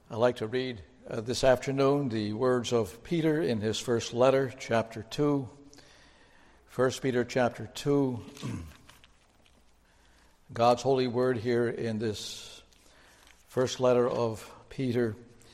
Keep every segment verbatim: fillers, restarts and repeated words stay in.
I'd like to read uh, this afternoon the words of Peter in his first letter, chapter two. First Peter chapter two. God's holy word here in this first letter of Peter.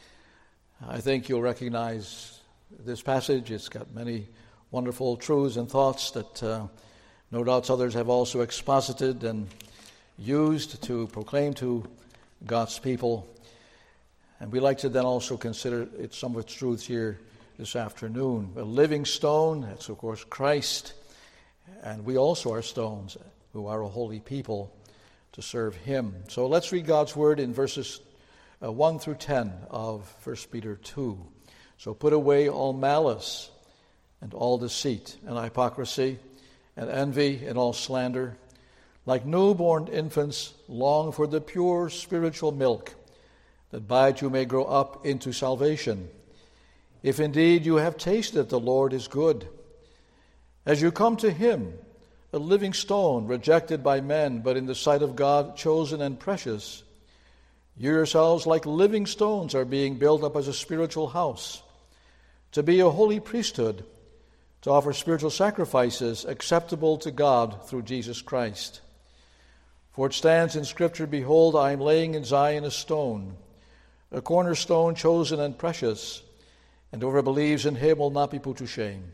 I think you'll recognize this passage. It's got many wonderful truths and thoughts that uh, no doubt others have also exposited and used to proclaim to God's people. And we like to then also consider it, some of its truths here this afternoon. A living stone, that's of course Christ, and we also are stones who are a holy people to serve Him. So let's read God's word in verses uh, one through ten of First Peter two. So put away all malice and all deceit and hypocrisy and envy and all slander. Like newborn infants, long for the pure spiritual milk, that by it you may grow up into salvation, if indeed you have tasted that the Lord is good. As you come to Him, a living stone, rejected by men, but in the sight of God chosen and precious, you yourselves, like living stones, are being built up as a spiritual house, to be a holy priesthood, to offer spiritual sacrifices acceptable to God through Jesus Christ. For it stands in Scripture, Behold, I am laying in Zion a stone, a cornerstone chosen and precious, and whoever believes in Him will not be put to shame.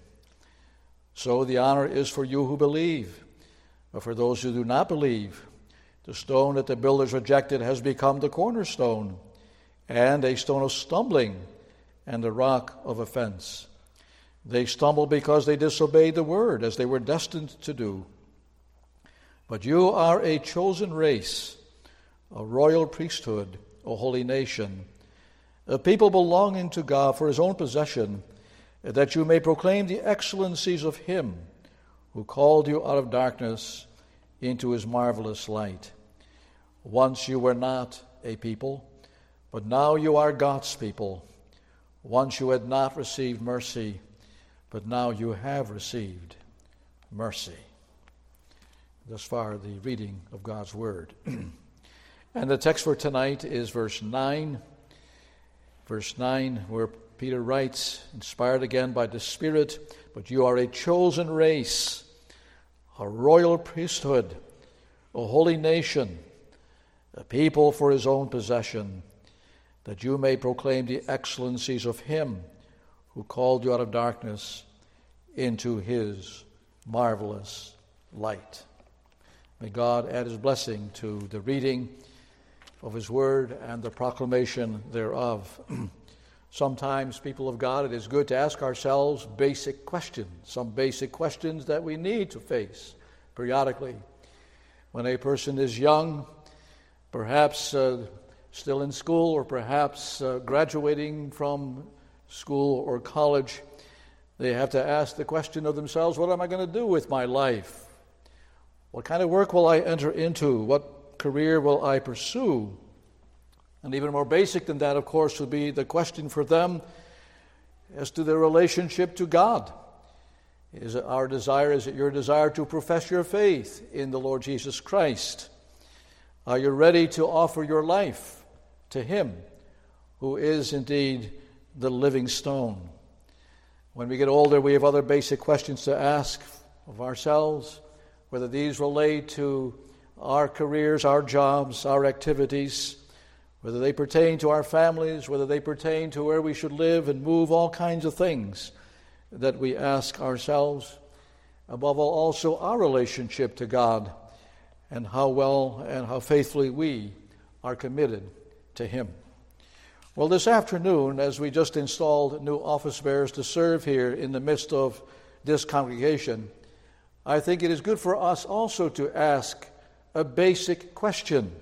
So the honor is for you who believe, but for those who do not believe, the stone that the builders rejected has become the cornerstone, and a stone of stumbling, and a rock of offense. They stumbled because they disobeyed the word, as they were destined to do. But you are a chosen race, a royal priesthood, a holy nation, a people belonging to God for His own possession, that you may proclaim the excellencies of Him who called you out of darkness into His marvelous light. Once you were not a people, but now you are God's people. Once you had not received mercy, but now you have received mercy. Thus far, the reading of God's Word. And the text for tonight is verse nine. Verse nine, where Peter writes, inspired again by the Spirit, but you are a chosen race, a royal priesthood, a holy nation, a people for His own possession, that you may proclaim the excellencies of Him who called you out of darkness into His marvelous light. May God add His blessing to the reading of His word and the proclamation thereof. Sometimes, people of God, it is good to ask ourselves basic questions, some basic questions that we need to face periodically. When a person is young, perhaps uh, still in school, or perhaps uh, graduating from school or college, they have to ask the question of themselves, what am I going to do with my life? What kind of work will I enter into? What career will I pursue? And even more basic than that, of course, would be the question for them as to their relationship to God. Is it our desire, is it your desire to profess your faith in the Lord Jesus Christ? Are you ready to offer your life to Him, who is indeed the living stone? When we get older, we have other basic questions to ask of ourselves, whether these relate to our careers, our jobs, our activities, whether they pertain to our families, whether they pertain to where we should live and move, all kinds of things that we ask ourselves. Above all, also our relationship to God and how well and how faithfully we are committed to Him. Well, this afternoon, as we just installed new office bearers to serve here in the midst of this congregation, I think it is good for us also to ask a basic question.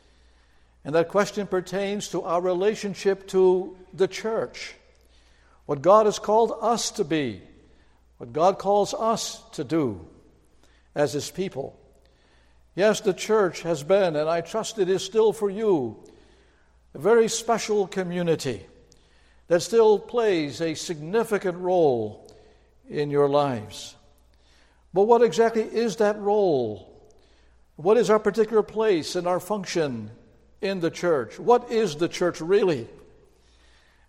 And that question pertains to our relationship to the church. What God has called us to be. What God calls us to do as His people. Yes, the church has been, and I trust it is still for you, a very special community that still plays a significant role in your lives. But what exactly is that role? What is our particular place and our function in the church? What is the church really?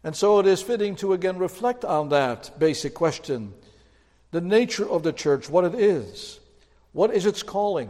And so it is fitting to again reflect on that basic question. The nature of the church, what it is. What is its calling?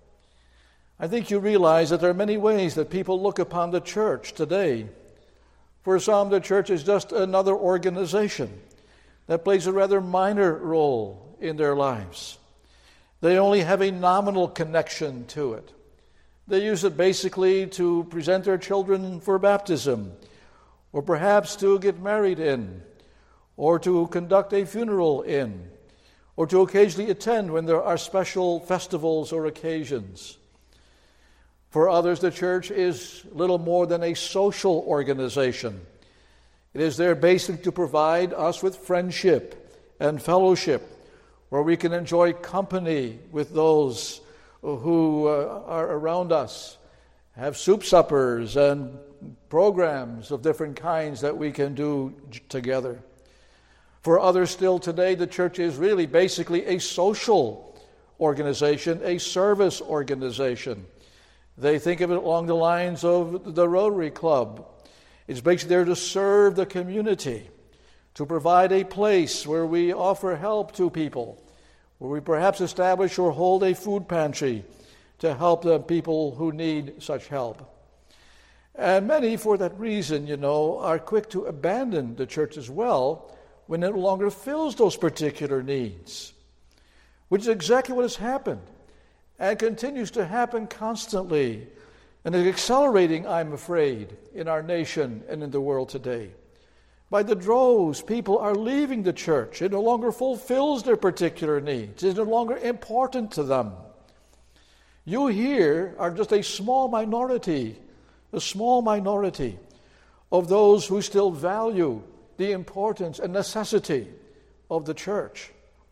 I think you realize that there are many ways that people look upon the church today. For some, the church is just another organization that plays a rather minor role in their lives. They only have a nominal connection to it. They use it basically to present their children for baptism, or perhaps to get married in, or to conduct a funeral in, or to occasionally attend when there are special festivals or occasions. For others, the church is little more than a social organization. It is there basically to provide us with friendship and fellowship, where we can enjoy company with those who uh, are around us, have soup suppers and programs of different kinds that we can do together. For others still today, the church is really basically a social organization, a service organization. They think of it along the lines of the Rotary Club. It's basically there to serve the community, to provide a place where we offer help to people, where we perhaps establish or hold a food pantry to help the people who need such help. And many, for that reason, you know, are quick to abandon the church as well when it no longer fills those particular needs, which is exactly what has happened and continues to happen constantly, and is accelerating, I'm afraid, in our nation and in the world today. By the droves, people are leaving the church. It no longer fulfills their particular needs. It's no longer important to them. You here are just a small minority, a small minority of those who still value the importance and necessity of the church.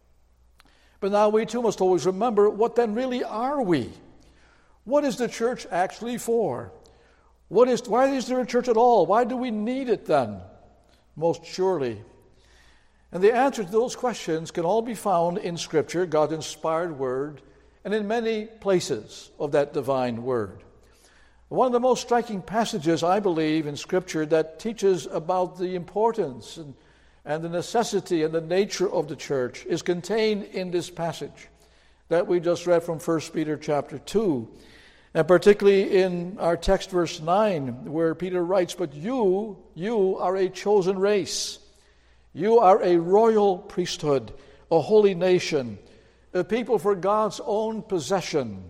But now we too must always remember, what then really are we? What is the church actually for? What is, why is there a church at all? Why do we need it then? Most surely. And the answer to those questions can all be found in Scripture, God's inspired word, and in many places of that divine word. One of the most striking passages, I believe, in Scripture that teaches about the importance and, and the necessity and the nature of the church is contained in this passage that we just read from First Peter chapter two. And particularly in our text, verse nine, where Peter writes, "But you, you are a chosen race. You are a royal priesthood, a holy nation, a people for God's own possession,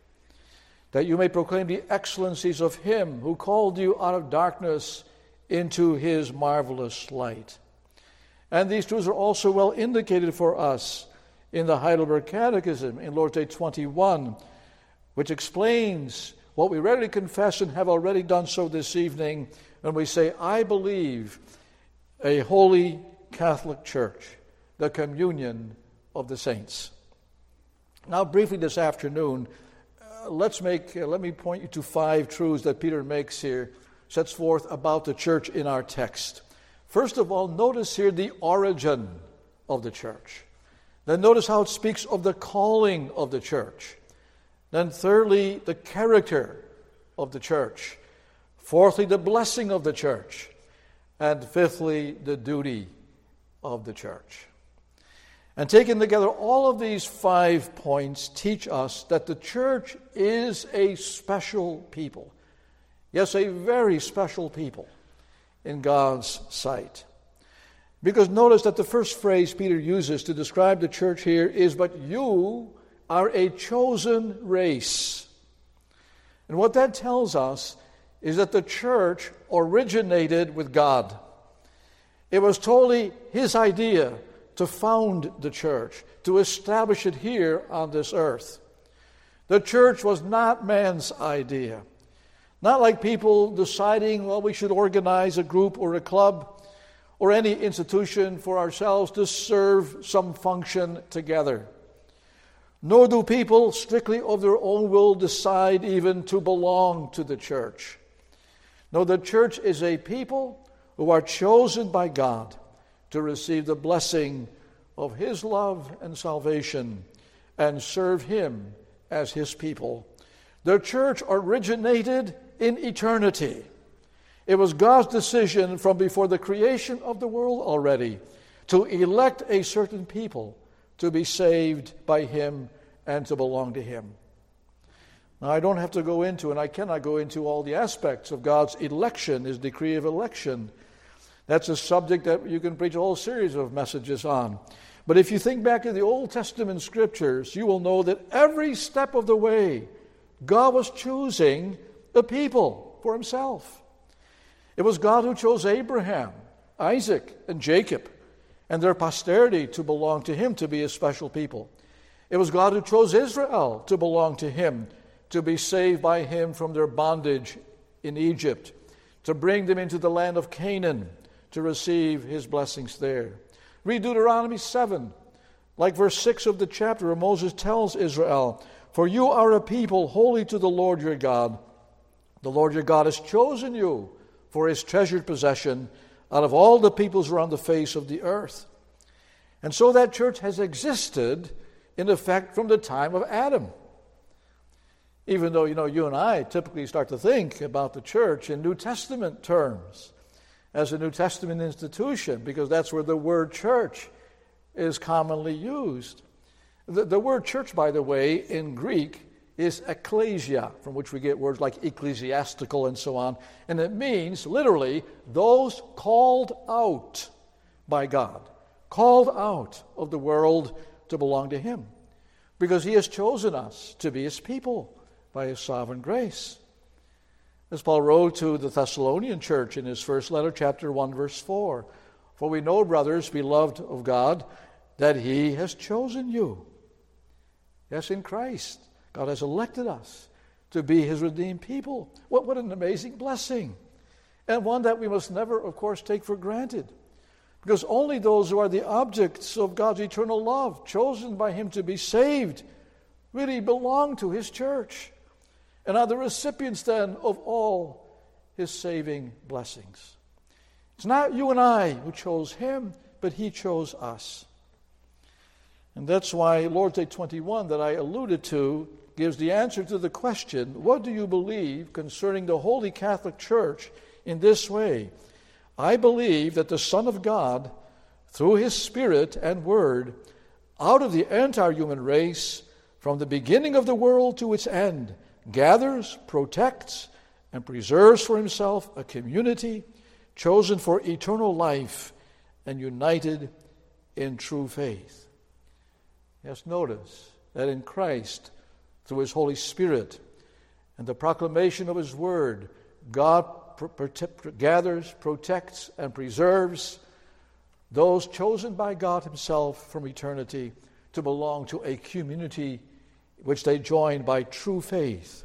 that you may proclaim the excellencies of Him who called you out of darkness into His marvelous light." And these truths are also well indicated for us in the Heidelberg Catechism in Lord's Day twenty-one, which explains what we readily confess and have already done so this evening when we say, "I believe a holy Catholic Church, the communion of the saints." Now, briefly this afternoon, uh, let's make uh, let me point you to five truths that Peter makes here, sets forth about the church in our text. First of all, notice here the origin of the church. Then notice how it speaks of the calling of the church. Then thirdly, the character of the church. Fourthly, the blessing of the church. And fifthly, the duty of the church. And taken together, all of these five points teach us that the church is a special people. Yes, a very special people in God's sight. Because notice that the first phrase Peter uses to describe the church here is, "But you are a chosen race." And what that tells us is that the church originated with God. It was totally His idea to found the church, to establish it here on this earth. The church was not man's idea. Not like people deciding, well, we should organize a group or a club or any institution for ourselves to serve some function together. Nor do people strictly of their own will decide even to belong to the church. No, the church is a people who are chosen by God to receive the blessing of His love and salvation and serve Him as His people. The church originated in eternity. It was God's decision from before the creation of the world already to elect a certain people to be saved by Him and to belong to Him. Now, I don't have to go into, and I cannot go into all the aspects of God's election, His decree of election. That's a subject that you can preach a whole series of messages on. But if you think back to the Old Testament Scriptures, you will know that every step of the way, God was choosing a people for Himself. It was God who chose Abraham, Isaac, and Jacob, and their posterity to belong to Him, to be a special people. It was God who chose Israel to belong to Him, to be saved by Him from their bondage in Egypt, to bring them into the land of Canaan, to receive His blessings there. Read Deuteronomy seven, like verse six of the chapter where Moses tells Israel, "For you are a people holy to the Lord your God. The Lord your God has chosen you for His treasured possession out of all the peoples around the face of the earth." And so that church has existed in effect from the time of Adam. Even though, you know, you and I typically start to think about the church in New Testament terms, as a New Testament institution, because that's where the word church is commonly used. The, the word church, by the way, in Greek is ekklesia, from which we get words like ecclesiastical and so on. And it means, literally, those called out by God, called out of the world to belong to Him, because He has chosen us to be His people by His sovereign grace. As Paul wrote to the Thessalonian church in his first letter, chapter one, verse four, "For we know, brothers, beloved of God, that He has chosen you." Yes, in Christ, God has elected us to be His redeemed people. What, what an amazing blessing. And one that we must never, of course, take for granted. Because only those who are the objects of God's eternal love, chosen by Him to be saved, really belong to His church, and are the recipients then of all His saving blessings. It's not you and I who chose Him, but He chose us. And that's why Lord's Day twenty-one that I alluded to gives the answer to the question, what do you believe concerning the Holy Catholic Church in this way? I believe that the Son of God, through His Spirit and Word, out of the entire human race, from the beginning of the world to its end, gathers, protects, and preserves for Himself a community chosen for eternal life and united in true faith. Yes, notice that in Christ, through His Holy Spirit and the proclamation of His Word, God pr- pr- gathers, protects, and preserves those chosen by God Himself from eternity to belong to a community which they join by true faith.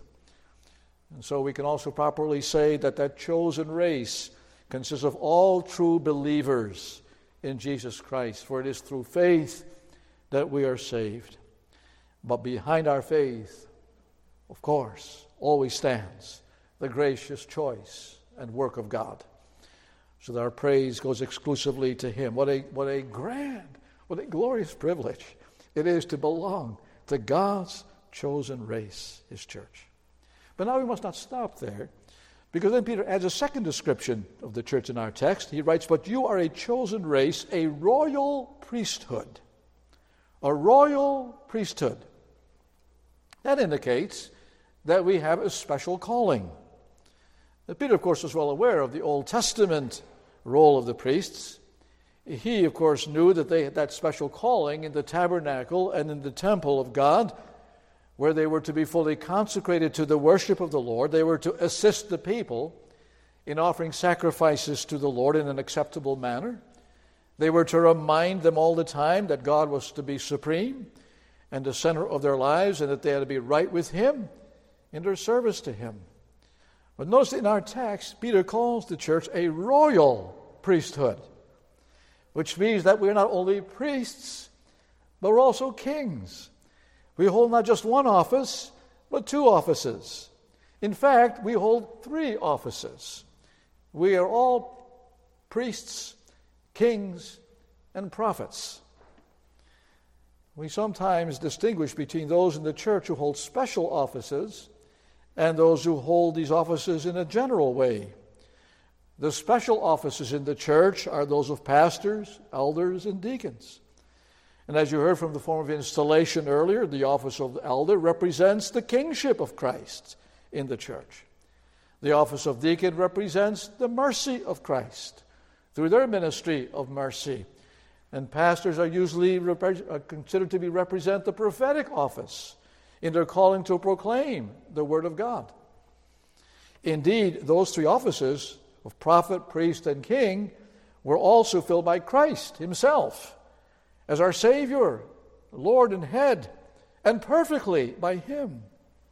And so we can also properly say that that chosen race consists of all true believers in Jesus Christ, for it is through faith that we are saved. But behind our faith, of course, always stands the gracious choice and work of God, so that our praise goes exclusively to Him. What a, what a grand, what a glorious privilege it is to belong to God's chosen race, His church. But now we must not stop there, because then Peter adds a second description of the church in our text. He writes, "But you are a chosen race, a royal priesthood." A royal priesthood. That indicates that we have a special calling. Now, Peter, of course, was well aware of the Old Testament role of the priests. He, of course, knew that they had that special calling in the tabernacle and in the temple of God, where they were to be fully consecrated to the worship of the Lord. They were to assist the people in offering sacrifices to the Lord in an acceptable manner. They were to remind them all the time that God was to be supreme and the center of their lives, and that they had to be right with Him in their service to Him. But notice in our text, Peter calls the church a royal priesthood, which means that we're not only priests, but we're also kings. We hold not just one office, but two offices. In fact, we hold three offices. We are all priests, kings, and prophets. We sometimes distinguish between those in the church who hold special offices and those who hold these offices in a general way. The special offices in the church are those of pastors, elders, and deacons. And as you heard from the form of installation earlier, the office of the elder represents the kingship of Christ in the church. The office of deacon represents the mercy of Christ through their ministry of mercy. And pastors are usually repre- are considered to be represent the prophetic office in their calling to proclaim the word of God. Indeed, those three offices of prophet, priest, and king were also filled by Christ himself as our Savior, Lord and head, and perfectly by him.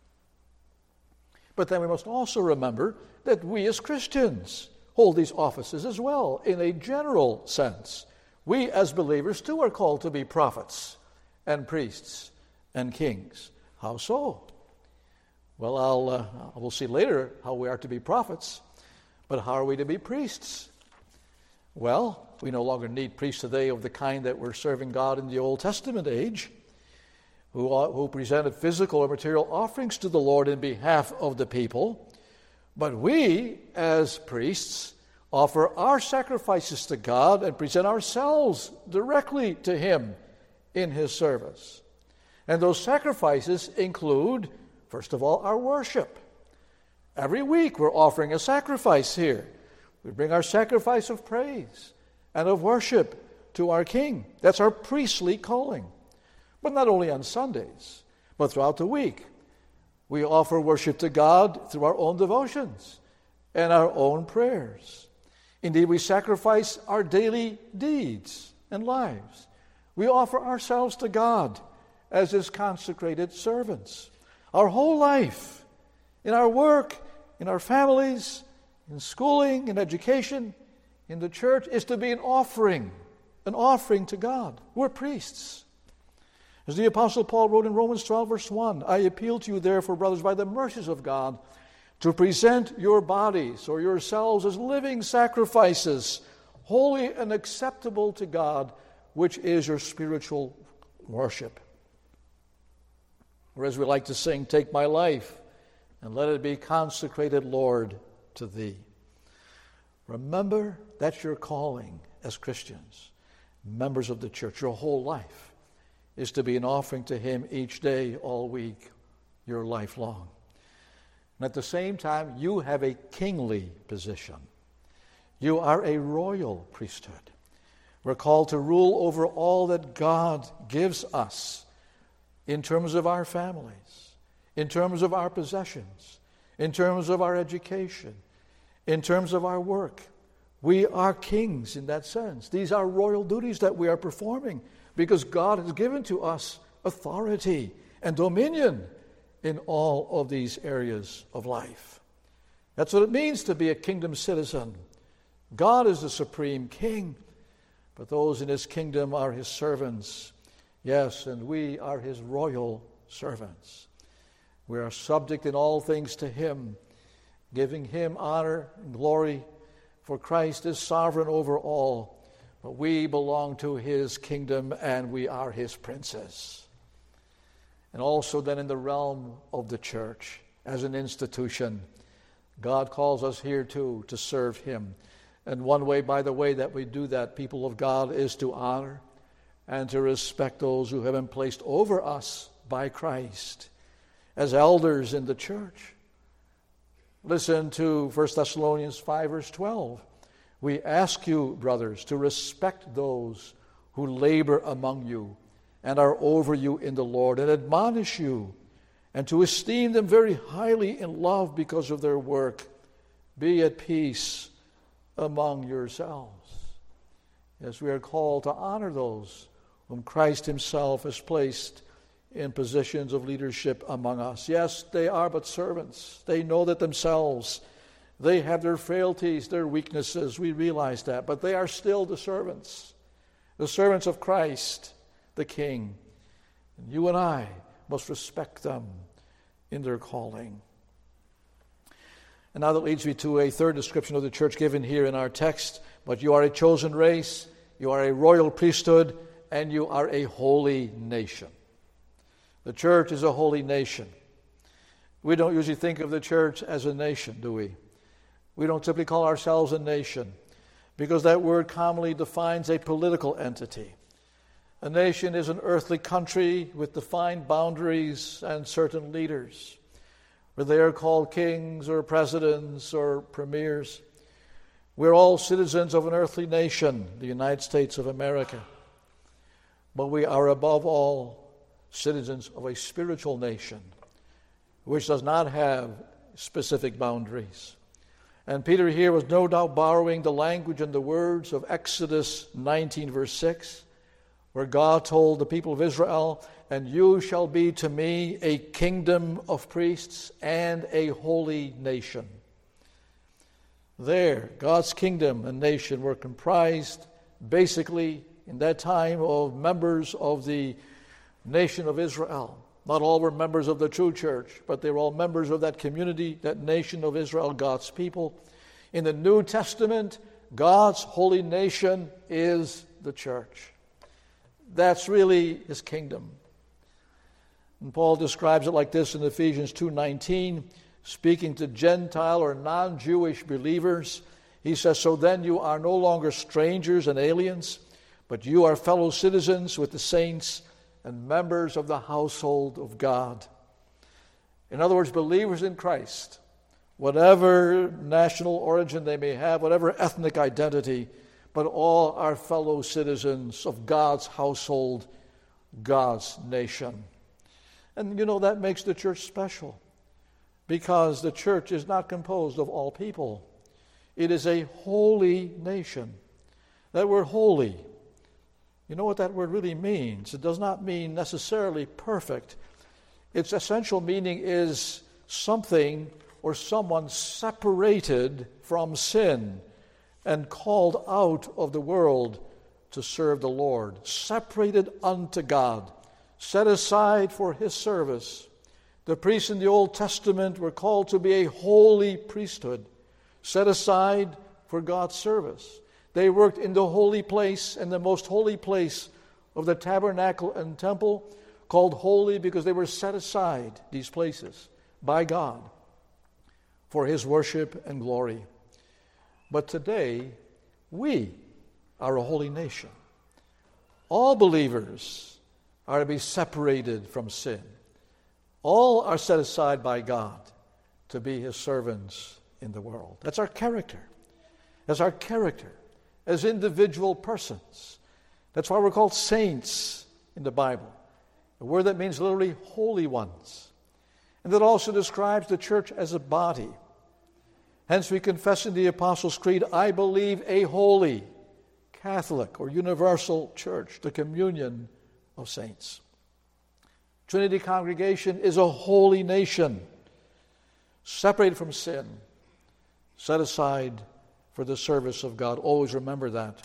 But then we must also remember that we as Christians hold these offices as well in a general sense. We as believers too are called to be prophets and priests and kings. How so? Well, I'll, uh, we'll see later how we are to be prophets, but how are we to be priests? Well, we no longer need priests today of the kind that were serving God in the Old Testament age, who, who presented physical or material offerings to the Lord in behalf of the people. But we, as priests, offer our sacrifices to God and present ourselves directly to him in his service. And those sacrifices include, first of all, our worship. Every week we're offering a sacrifice here. We bring our sacrifice of praise and of worship to our King. That's our priestly calling. But not only on Sundays, but throughout the week. We offer worship to God through our own devotions and our own prayers. Indeed, we sacrifice our daily deeds and lives. We offer ourselves to God as his consecrated servants. Our whole life, in our work, in our families, in schooling, in education, in the church, is to be an offering, an offering to God. We're priests. As the Apostle Paul wrote in Romans twelve, verse one, I appeal to you, therefore, brothers, by the mercies of God, to present your bodies or yourselves as living sacrifices, holy and acceptable to God, which is your spiritual worship. Or as we like to sing, take my life and let it be consecrated, Lord, to thee. Remember, that's your calling as Christians, members of the church. Your whole life is to be an offering to him each day, all week, your life long. And at the same time, you have a kingly position. You are a royal priesthood. We're called to rule over all that God gives us in terms of our families, in terms of our possessions, in terms of our education, in terms of our work. We are kings in that sense. These are royal duties that we are performing because God has given to us authority and dominion in all of these areas of life. That's what it means to be a kingdom citizen. God is the supreme king, but those in his kingdom are his servants. Yes, and we are his royal servants. We are subject in all things to him, giving him honor and glory, for Christ is sovereign over all. But we belong to his kingdom and we are his princes. And also then in the realm of the church, as an institution, God calls us here too to serve him. And one way, by the way, that we do that, people of God, is to honor and to respect those who have been placed over us by Christ as elders in the church. Listen to First Thessalonians five, verse twelve. We ask you, brothers, to respect those who labor among you and are over you in the Lord and admonish you, and to esteem them very highly in love because of their work. Be at peace among yourselves. Yes, we are called to honor those whom Christ himself has placed in positions of leadership among us. Yes, they are but servants. They know that themselves. They have their frailties, their weaknesses. We realize that. But they are still the servants. The servants of Christ, the King. And you and I must respect them in their calling. And now that leads me to a third description of the church given here in our text. But you are a chosen race, you are a royal priesthood, and you are a holy nation. The church is a holy nation. We don't usually think of the church as a nation, do we? We don't typically call ourselves a nation because that word commonly defines a political entity. A nation is an earthly country with defined boundaries and certain leaders, where they are called kings or presidents or premiers. We're all citizens of an earthly nation, the United States of America. But we are above all citizens of a spiritual nation, which does not have specific boundaries. And Peter here was no doubt borrowing the language and the words of Exodus nineteen, verse six, where God told the people of Israel, "And you shall be to me a kingdom of priests and a holy nation." There, God's kingdom and nation were comprised basically in that time of members of the nation of Israel. Not all were members of the true church, but they were all members of that community, that nation of Israel, God's people. In the New Testament, God's holy nation is the church. That's really his kingdom. And Paul describes it like this in Ephesians two nineteen, speaking to Gentile or non-Jewish believers. He says, "So then you are no longer strangers and aliens, but you are fellow citizens with the saints and members of the household of God." In other words, believers in Christ, whatever national origin they may have, whatever ethnic identity, but all are fellow citizens of God's household, God's nation. And you know, that makes the church special, because the church is not composed of all people. It is a holy nation. That word holy, you know what that word really means? It does not mean necessarily perfect. Its essential meaning is something or someone separated from sin and called out of the world to serve the Lord, separated unto God, set aside for his service. The priests in the Old Testament were called to be a holy priesthood, set aside for God's service. They worked in the holy place, and the most holy place of the tabernacle and temple, called holy because they were set aside, these places, by God for his worship and glory. But today, we are a holy nation. All believers are to be separated from sin. All are set aside by God to be his servants in the world. That's our character. That's our character as individual persons. That's why we're called saints in the Bible, a word that means literally holy ones. And that also describes the church as a body. Hence we confess in the Apostles' Creed, "I believe a holy, Catholic, or universal church, the communion of saints." Trinity Congregation is a holy nation, separated from sin, set aside for the service of God. Always remember that.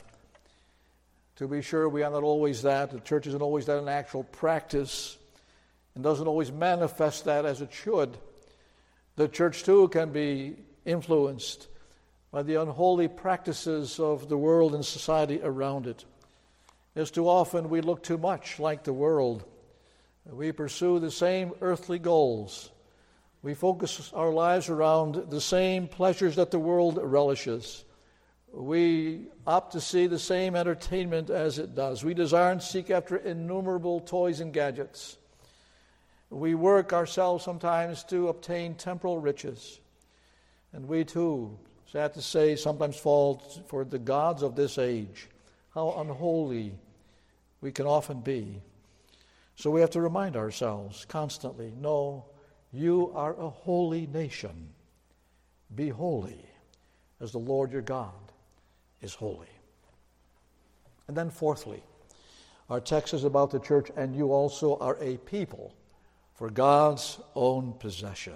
To be sure, we are not always that. The church isn't always that in actual practice and doesn't always manifest that as it should. The church, too, can be influenced by the unholy practices of the world and society around it. As too often we look too much like the world. We pursue the same earthly goals. We focus our lives around the same pleasures that the world relishes. We opt to see the same entertainment as it does. We desire and seek after innumerable toys and gadgets. We work ourselves sometimes to obtain temporal riches. And we too, sad to say, sometimes fall for the gods of this age. How unholy we can often be. So we have to remind ourselves constantly, no, you are a holy nation. Be holy as the Lord your God is holy. And then fourthly, our text is about the church, and you also are a people for God's own possession.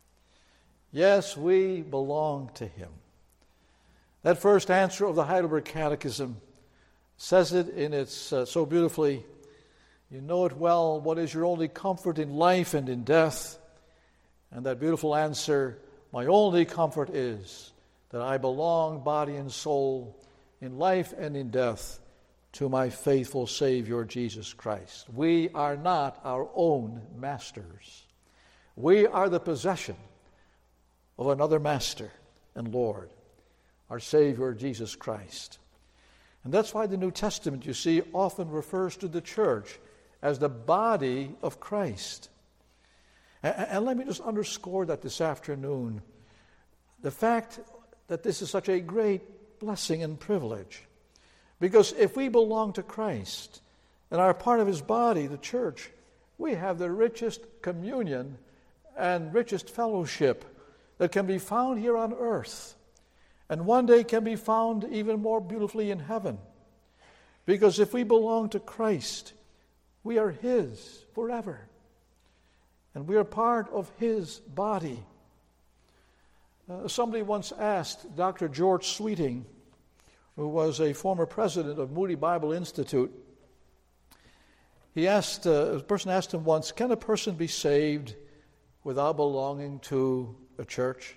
Yes, we belong to him. That first answer of the Heidelberg Catechism says it in its uh, so beautifully. You know it well, what is your only comfort in life and in death? And that beautiful answer, my only comfort is that I belong, body and soul, in life and in death, to my faithful Savior, Jesus Christ. We are not our own masters. We are the possession of another master, and Lord, our Savior, Jesus Christ. And that's why the New Testament, you see, often refers to the church as the body of Christ. And, and let me just underscore that this afternoon. The fact that this is such a great blessing and privilege. Because if we belong to Christ and are part of His body, the church, we have the richest communion and richest fellowship that can be found here on earth, and one day can be found even more beautifully in heaven. Because if we belong to Christ, we are His forever, and we are part of His body. Uh, somebody once asked Doctor George Sweeting, who was a former president of Moody Bible Institute, he asked, uh, a person asked him once, can a person be saved without belonging to a church?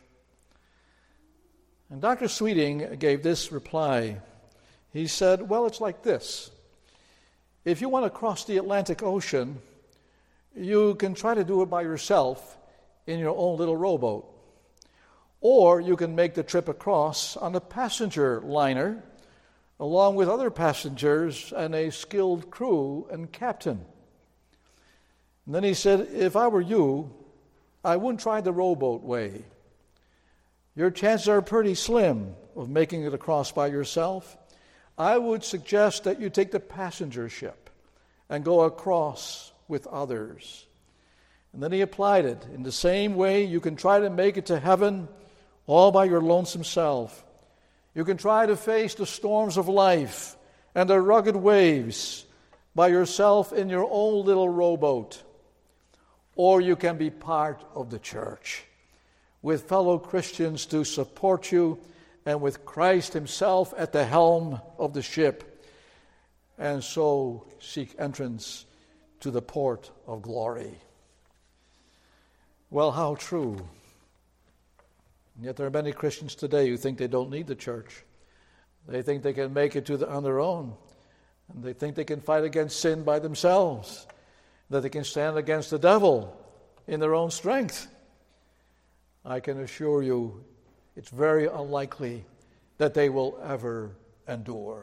And Doctor Sweeting gave this reply. He said, well, it's like this. If you want to cross the Atlantic Ocean, you can try to do it by yourself in your own little rowboat. Or you can make the trip across on a passenger liner, along with other passengers and a skilled crew and captain. And then he said, if I were you, I wouldn't try the rowboat way. Your chances are pretty slim of making it across by yourself. I would suggest that you take the passenger ship and go across with others. And then he applied it. In the same way, you can try to make it to heaven all by your lonesome self. You can try to face the storms of life and the rugged waves by yourself in your own little rowboat. Or you can be part of the church with fellow Christians to support you and with Christ Himself at the helm of the ship, and so seek entrance to the port of glory. Well, how true. And yet there are many Christians today who think they don't need the church. They think they can make it to the, on their own. And they think they can fight against sin by themselves. That they can stand against the devil in their own strength. I can assure you it's very unlikely that they will ever endure.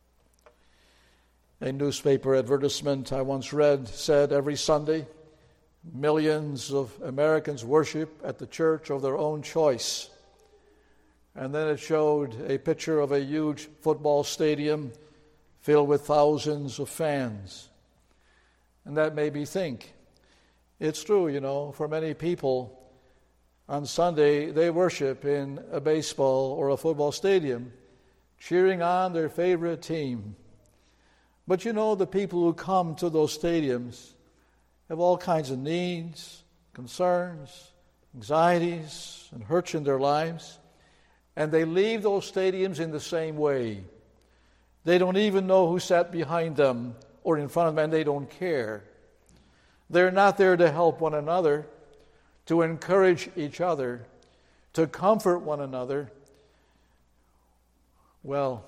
A newspaper advertisement I once read said every Sunday, millions of Americans worship at the church of their own choice. And then it showed a picture of a huge football stadium filled with thousands of fans. And that made me think, it's true, you know, for many people, on Sunday they worship in a baseball or a football stadium, cheering on their favorite team. But you know, the people who come to those stadiums have all kinds of needs, concerns, anxieties, and hurts in their lives. And they leave those stadiums in the same way. They don't even know who sat behind them or in front of them, and they don't care. They're not there to help one another, to encourage each other, to comfort one another. Well,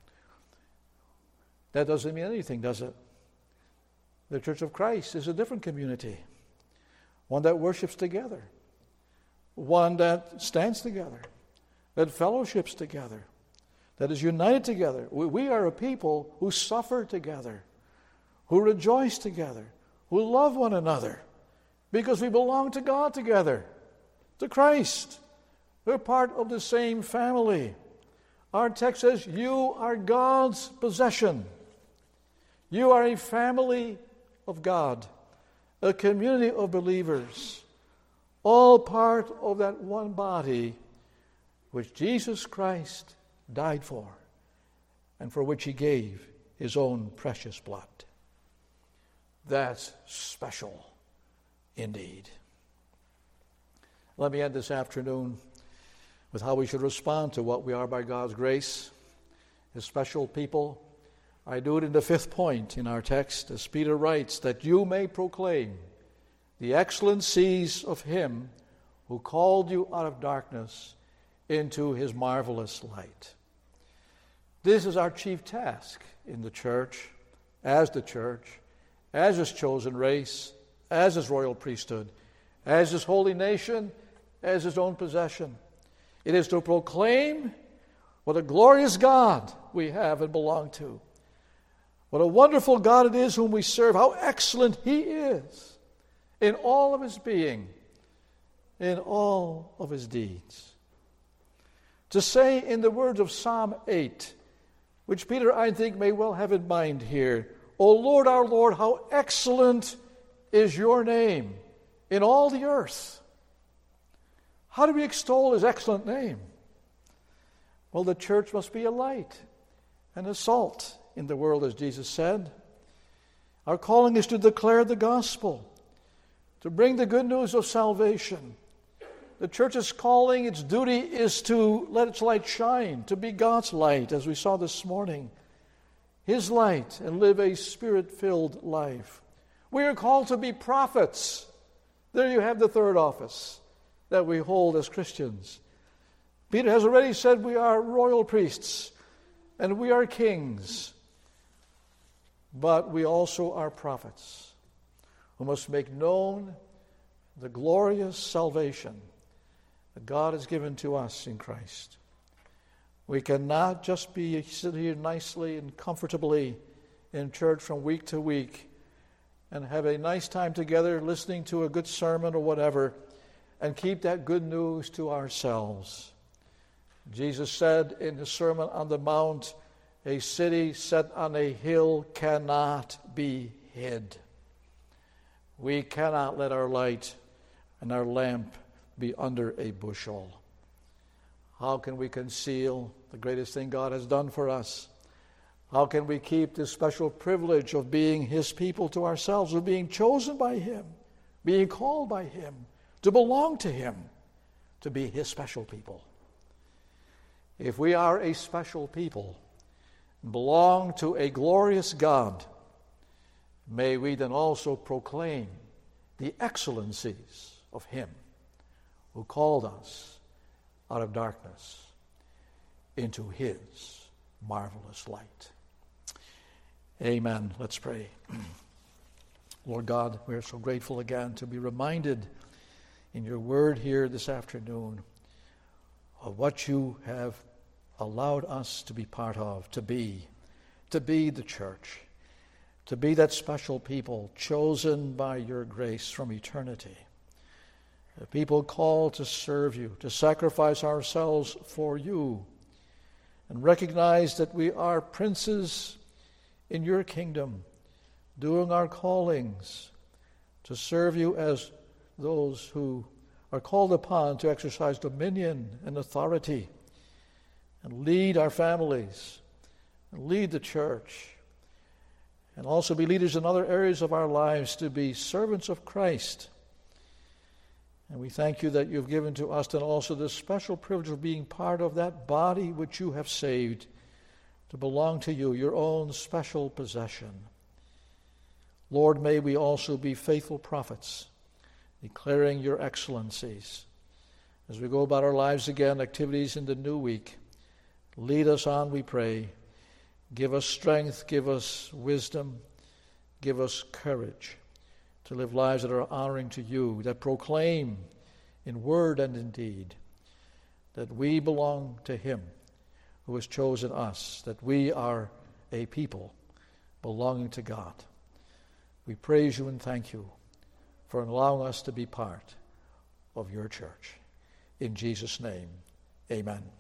that doesn't mean anything, does it? The Church of Christ is a different community, one that worships together, one that stands together, that fellowships together, that is united together. We are a people who suffer together, who rejoice together, who love one another, because we belong to God together, to Christ. We're part of the same family. Our text says, you are God's possession. You are a family of God, a community of believers, all part of that one body which Jesus Christ died for and for which He gave His own precious blood. That's special indeed. Let me end this afternoon with how we should respond to what we are by God's grace, His special people. I do it in the fifth point in our text, as Peter writes, that you may proclaim the excellencies of Him who called you out of darkness into His marvelous light. This is our chief task in the church, as the church, as His chosen race, as His royal priesthood, as His holy nation, as His own possession. It is to proclaim what a glorious God we have and belong to. What a wonderful God it is whom we serve. How excellent He is in all of His being, in all of His deeds. To say in the words of Psalm eight, which Peter, I think, may well have in mind here, O Lord, our Lord, how excellent is your name in all the earth. How do we extol His excellent name? Well, the church must be a light and a salt in the world, as Jesus said. Our calling is to declare the gospel, to bring the good news of salvation. The church's calling, its duty is to let its light shine, to be God's light, as we saw this morning. His light, and live a spirit-filled life. We are called to be prophets. There you have the third office that we hold as Christians. Peter has already said we are royal priests and we are kings, but we also are prophets who must make known the glorious salvation that God has given to us in Christ. We cannot just be sitting here nicely and comfortably in church from week to week and have a nice time together listening to a good sermon or whatever and keep that good news to ourselves. Jesus said in His Sermon on the Mount, a city set on a hill cannot be hid. We cannot let our light and our lamp be under a bushel. How can we conceal the greatest thing God has done for us? How can we keep this special privilege of being His people to ourselves, of being chosen by Him, being called by Him, to belong to Him, to be His special people? If we are a special people, belong to a glorious God, may we then also proclaim the excellencies of Him who called us out of darkness into His marvelous light. Amen. Let's pray. Lord God, we are so grateful again to be reminded in your word here this afternoon of what you have allowed us to be part of, to be, to be the church, to be that special people chosen by your grace from eternity. A people called to serve you, to sacrifice ourselves for you, and recognize that we are princes in your kingdom, doing our callings to serve you as those who are called upon to exercise dominion and authority and lead our families and lead the church and also be leaders in other areas of our lives, to be servants of Christ. And we thank you that you've given to us then also this special privilege of being part of that body which you have saved, to belong to you, your own special possession. Lord, may we also be faithful prophets, declaring your excellencies. As we go about our lives again, activities in the new week, lead us on, we pray. Give us strength, give us wisdom, give us courage to live lives that are honoring to you, that proclaim in word and in deed that we belong to Him who has chosen us, that we are a people belonging to God. We praise you and thank you for allowing us to be part of your church. In Jesus' name, amen.